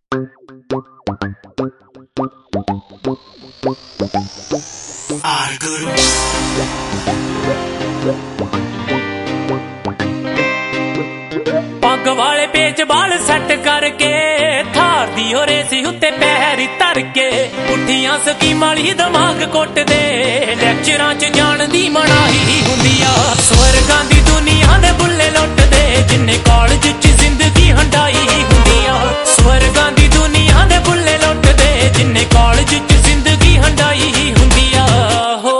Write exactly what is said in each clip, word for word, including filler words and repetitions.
पग वाले पेच बाल सैट करके थार दी हो रेसी उत्ते पैर धर के पुठियां स्कीमां वाली दिमाग कुट दे लैक्चरां च जान दी मनाही हुंदी आ। स्वर्गां दी दुनिया दे बुल्ले लुट दे जिन्ने कॉलेज च जिंदगी हंडाई हुंदी आ। स्वर्गां दी दुनिया दे बुल्ले लुट दे जिन्ने कॉलेज च जिंदगी हंडाई हुंदी आ। हो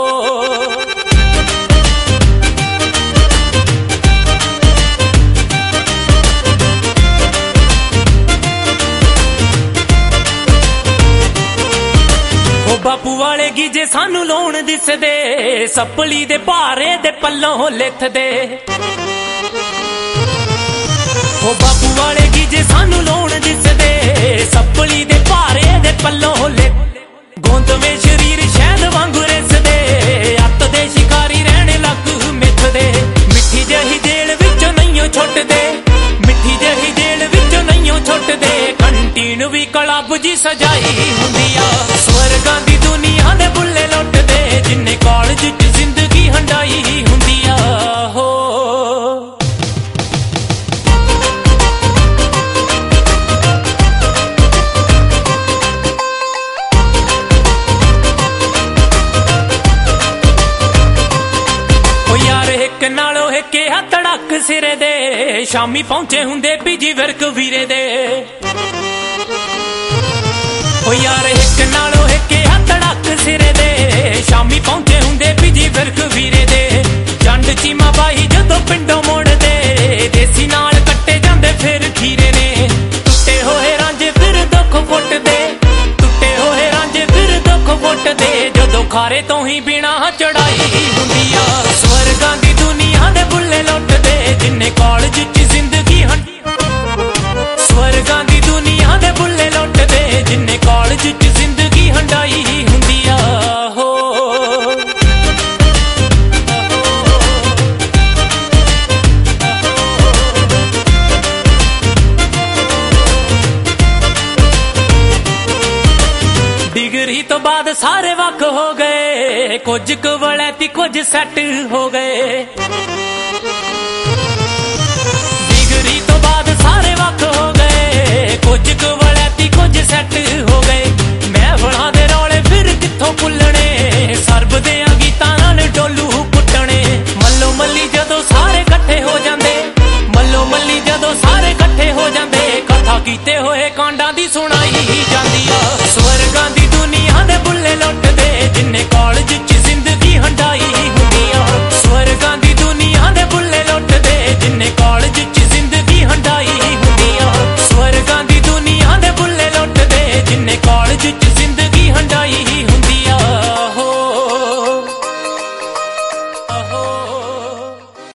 बापू वाले गीजे सानू लोन दिसदे सपली दे भारे दे पल्लों लिथदे। ओ बापू वाले गीजे सानू लोन दिसदे सपली दे भारे दे पल्लों लिथ गोंद में शरीर शहद वांगू रिसदे अत दे शिकारी रहने लग मिथदे। मिठी जही जेल विचों नहीं छुटदे मिठी जही जेल विचों नहीं छुटदे कंटीन भी क्लब जी सजाई हुंदी आ। स्वर्गां दी दुनिया दे बुल्ले लुट दे जिन्ने कॉलेज च जिंदगी हंडाई हुंदी आ। हो यार एक नालों एक धड़क सिरे दे शामी पहुंचे हुंदे पीजी वर्क वीरे दे। ओ यार एक नालों एक धड़क सिरे दे शामी पहुंचे हुंदे PG work Veere they. जंड Cheema by जदों पिंडों मुड़दे देसी नाल कट्टे जांदे फिर खीरे ने। टुटे होए रांझे फिर दुख फुटदे टुटे होए रांझे फिर दुख फुटदे जदों खारे तो ही बिना चढ़ाई हुंदी आ। स्वर्गां दी दुनिया दे बुल्ले लुट दे जिन्ने कॉलेज च जिंदगी हंडी स्वर्गां दी दुनिया दे बुल्ले लुट दे जिन्ने कॉलेज च जिंदगी हंडाई हुंदी आ। हो डिग्री तो बाद सारे वक हो गए कुछ क वलैती कुछ सैट हो गए। डिग्री तो बाद सारे वक हो गए कुछ क वलैती कुछ सैट हो गए। महफिलां दे रौले फिर कित्थों भुल्लणे सरब देयां गीतां नाल डोलू पुट्टणे। मल्लो मल्ली जदों सारे इकट्ठे हो जांदे मल्लो मल्ली जदों सारे इकट्ठे हो जांदे कथा कीते होए कांडां दी सुनाई जांदी आ।